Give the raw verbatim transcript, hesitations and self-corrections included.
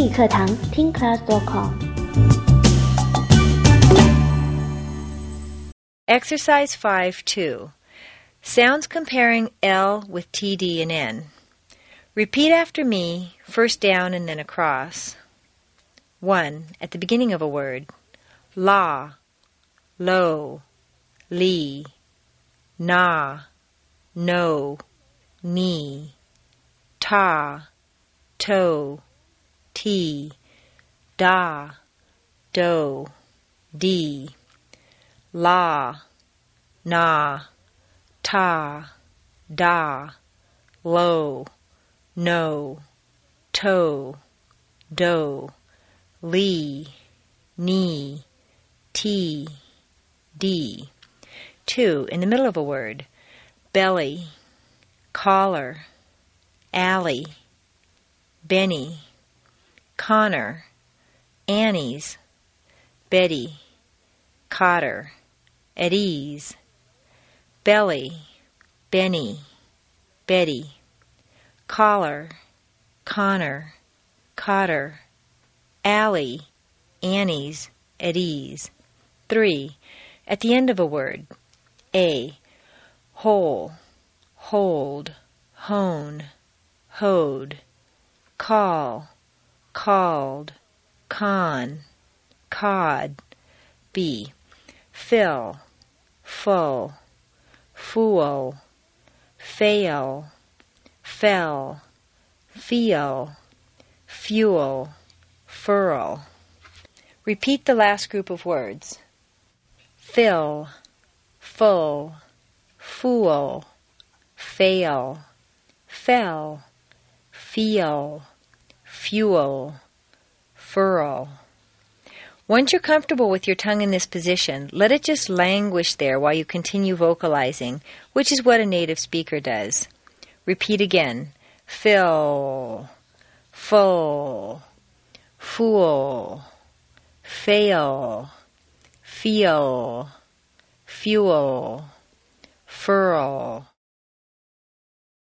英语课堂听 class dot com。 Exercise five two. Sounds comparing L with T D and N. Repeat after me, first down and then across. one. At the beginning of a word. La, lo, li, na, no, ni, ta, to, ti, da, do, di, la, na, ta, da, lo, no, to, do, li, ni, ti, di. two. In the middle of a word. Belly, collar, alley, Benny, Connor, Annie's, Betty, Cotter, at ease, belly, Benny, Betty, collar, Connor, Cotter, alley, Annie's, at ease. three. At the end of a word. A, hole, hold, hone, hoed, call, called, con, cod. B, fill, full, fool, fail, fell, feel, fuel, furl. Repeat the last group of words. Fill, full, fool, fail, fell, feel, fuel, furl. Once you're comfortable with your tongue in this position, let it just languish there while you continue vocalizing, which is what a native speaker does. Repeat again. Fill, full, fool, fail, feel, fuel, furl,